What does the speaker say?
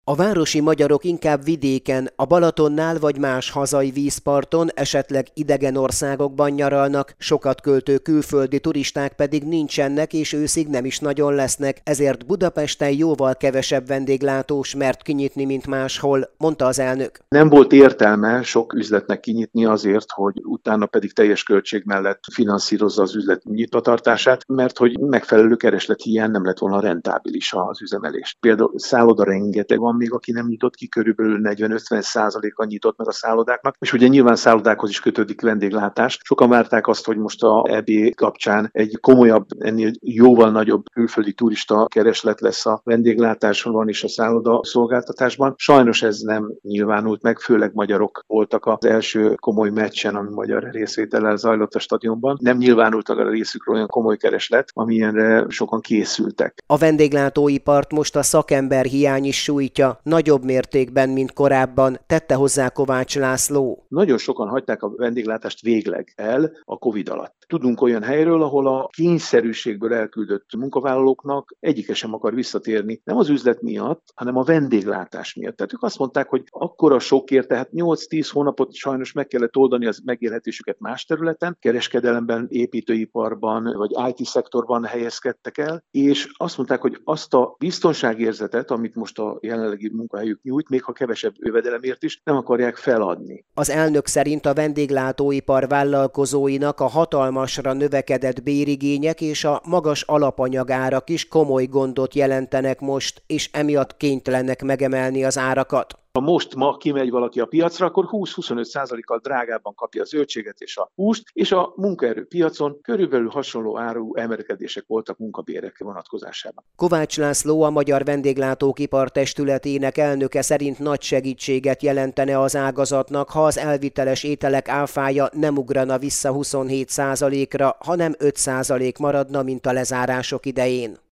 A városi magyarok inkább vidéken, a Balatonnál vagy más hazai vízparton, esetleg idegen országokban nyaralnak, sokat költő külföldi turisták pedig nincsenek és őszig nem is nagyon lesznek, ezért Budapesten jóval kevesebb vendéglátós mert kinyitni, mint máshol, mondta az elnök. Nem volt értelme sok üzletnek kinyitni azért, hogy utána pedig teljes költség mellett finanszírozza az üzlet nyitvatartását, mert hogy megfelelő kereslethiány nem lett volna rentábilis az üzemelés. Például szálloda rengeteg van még, aki nem nyitott ki, körülbelül 40-50%-a nyitott meg a szállodáknak, és ugye nyilván szállodákhoz is kötődik vendéglátás. Sokan várták azt, hogy most a EB kapcsán egy komolyabb, ennél jóval nagyobb külföldi turista kereslet lesz a vendéglátáson és a szálloda szolgáltatásban. Sajnos ez nem nyilvánult meg, főleg magyarok voltak az első komoly meccsen, ami magyar részvétellel zajlott a stadionban. Nem nyilvánultak a részükről olyan komoly kereslet, amilyenre sokan készültek. A vendéglátóipart most a szakember hiány is sújtja, nagyobb mértékben, mint korábban, tette hozzá Kovács László. Nagyon sokan hagyták a vendéglátást végleg el a Covid alatt. Tudunk olyan helyről, ahol a kényszerűségből elküldött munkavállalóknak egyike sem akar visszatérni, nem az üzlet miatt, hanem a vendéglátás miatt. Tehát ők azt mondták, hogy akkora sokért, tehát 8-10 hónapot sajnos meg kellett oldani az megélhetésüket más területen, kereskedelemben, építőiparban vagy IT-szektorban helyezkedtek el, és azt mondták, hogy azt a biztonságérzetet, amit most a jelenlegi munkahelyük nyújt, még ha kevesebb jövedelemért is, nem akarják feladni. Az elnök szerint a vendéglátóipar vállalkozóinak a hatalmasra növekedett bérigények és a magas alapanyagárak is komoly gondot jelentenek most, és emiatt kénytelenek megemelni az árakat. Ha ma kimegy valaki a piacra, akkor 20-25%-kal drágábban kapja a zöldséget és a húst, és a munkaerőpiacon körülbelül hasonló áru emelkedések voltak munkabérek vonatkozásában. Kovács László, a Magyar Vendéglátók Ipartestületének elnöke szerint nagy segítséget jelentene az ágazatnak, ha az elviteles ételek áfája nem ugrana vissza 27%-ra, hanem 5% maradna, mint a lezárások idején.